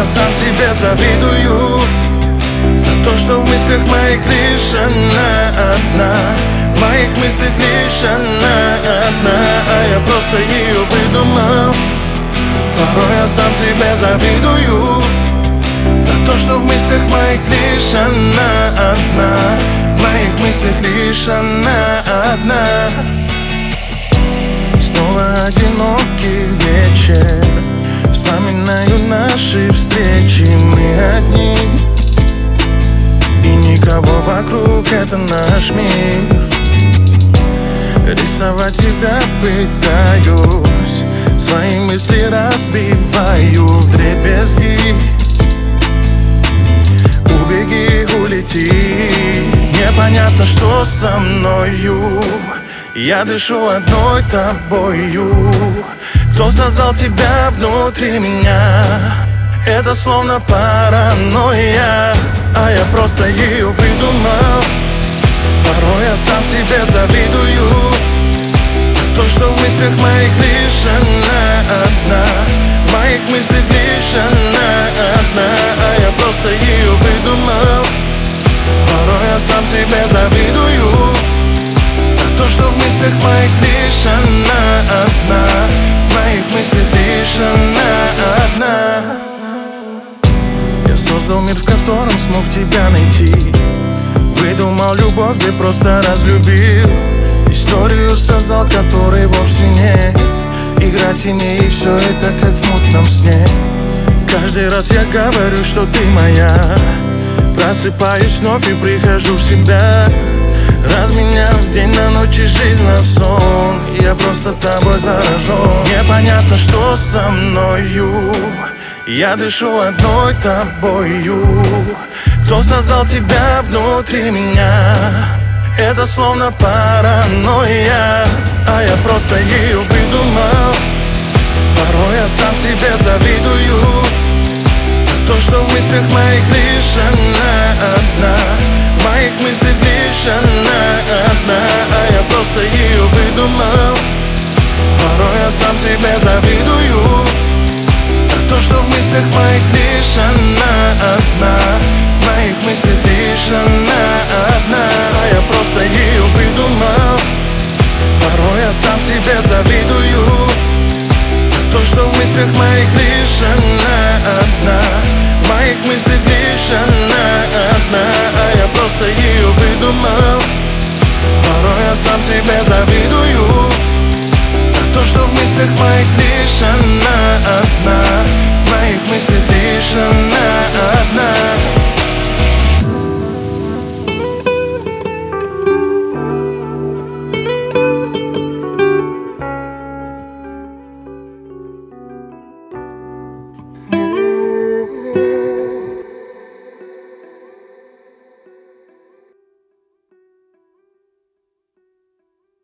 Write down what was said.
сам себе завидую за то, что в мыслях моих лишь она одна. В моих мыслях лишь она одна, а я просто ее выдумал. Порой я сам себе завидую за то, что в мыслях моих лишь она одна. В моих мыслях лишь она одна. Снова одинокий вечер, вспоминаю наши встречи, мы одни, и никого вокруг, это наш мир. Рисовать тебя пытаюсь, свои мысли разбиваю вдребезги. Убеги, улети, непонятно, что со мною. Я дышу одной тобою. Кто создал тебя внутри меня? Это словно паранойя, а я просто ее выдумал. Порой я сам себе завидую за то, что в мыслях моих лишь она одна. В моих мыслях лишь она одна, а я просто ее выдумал. Порой я сам себе завидую за то, что в мыслях моих лишь она одна. В моих мыслях лишь она одна. Я создал мир, в котором смог тебя найти. Выдумал любовь, где просто разлюбил. Историю создал, которой вовсе нет. Игра теней, и все это как в мутном сне. Каждый раз я говорю, что ты моя. Просыпаюсь вновь и прихожу в себя. Разменяв день на ночь и жизнь на сон, я просто тобой заражен. Непонятно, что со мною. Я дышу одной тобою. Кто создал тебя внутри меня? Это словно паранойя, а я просто ее выдумал. Порой я сам себе завидую за то, что в мыслях моих лишь она одна. В моих мыслях лишь она одна, а я просто ее выдумал. Порой я сам себе завидую за то, что в мыслях моих лишь она одна. В моих мыслях лишь она одна, а я просто ее выдумал. Порой я сам себе завидую за то, что в мыслях моих лишь она одна. В моих мыслях лишь она одна, а я просто ее выдумал. Порой я сам себе завидую за то, что в мыслях моих лишь она одна. В моих мыслях лишь она.